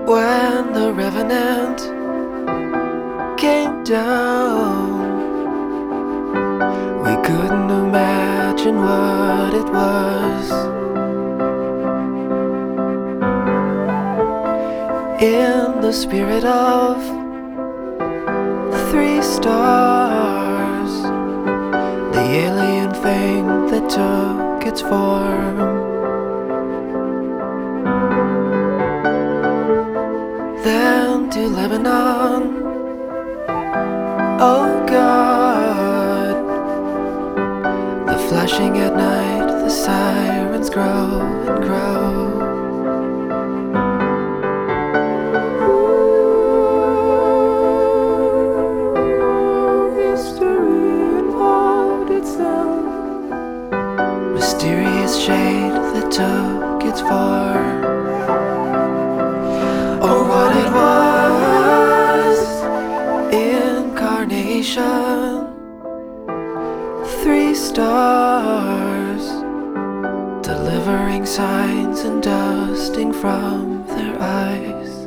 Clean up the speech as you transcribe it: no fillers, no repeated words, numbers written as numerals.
When the revenant came down, we couldn't imagine what it was. In the spirit of the three stars, the alien thing that took its form. Then to Lebanon, oh God, the flashing at night, the sirens grow and grow. History involved itself, mysterious shade that took its form. Oh, what it was, incarnation, three stars, delivering signs and dusting from their eyes.